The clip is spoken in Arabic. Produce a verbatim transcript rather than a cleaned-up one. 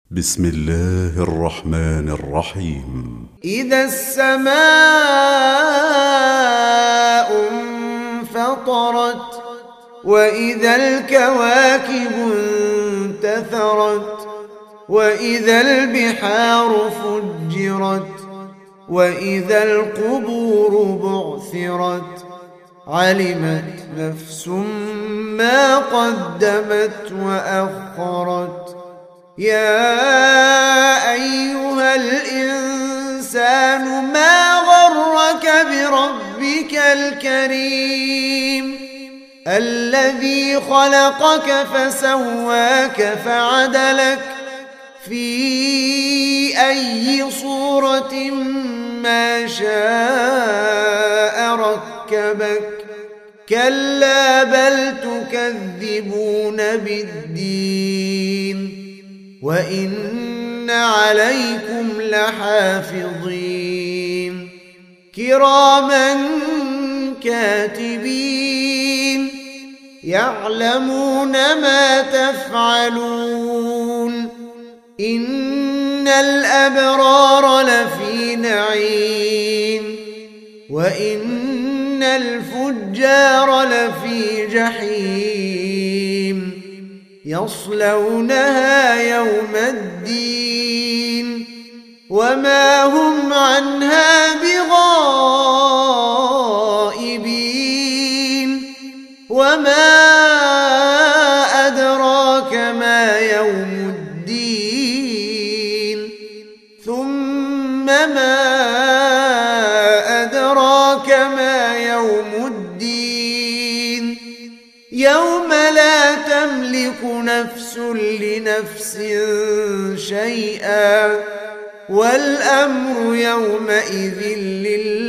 بسم الله الرحمن الرحيم. إذا السماء انفطرت وإذا الكواكب انتثرت وإذا البحار فجرت وإذا القبور بعثرت علمت نفس ما قدمت وأخرت. يا أيها الإنسان ما غرك بربك الكريم الذي خلقك فسواك فعدلك في أي صورة ما شاء ركبك. كلا بل تكذبون بالدين وإن عليكم لحافظين كراما كاتبين يعلمون ما تفعلون. إن الأبرار لفي نعيم وإن الفجار لفي جحيم يصلونها يوم الدين وما هم عنها بغائبين. وما أدراك ما يوم الدين ثم ما أدراك ما يوم الدين يوم لا تملك نفس لنفس شيئا والأمر يومئذ لله